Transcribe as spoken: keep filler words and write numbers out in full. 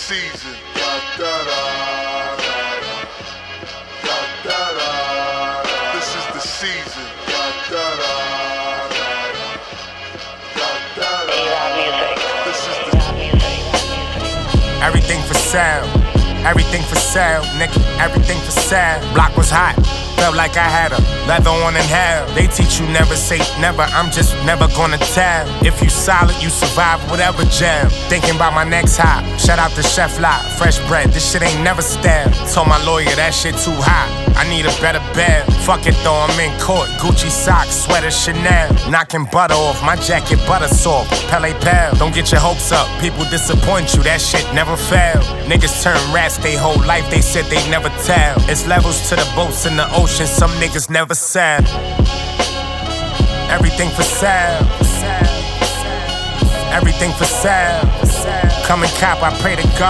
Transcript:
season. This is the season. This is the Everything for sale, everything for sale, nigga, everything for sale. Block was hot, felt like I had a leather on in hell. They teach you never say never, I'm just never gonna tell. If you solid, you survive whatever jail. Thinking about my next hop, shout out to Chef Lot, fresh bread, this shit ain't never stale. Told my lawyer that shit too hot, I need a better bed. Fuck it though, I'm in court, Gucci socks, sweater Chanel. Knocking butter off, my jacket butter soft, Pele Pal. Don't get your hopes up, people disappoint you, that shit never fail. Niggas turn rats they whole life, they said they never tell. It's levels to the boats in the ocean, some niggas never sail. Everything for sale, everything for sale. Come and cop, I pray to God.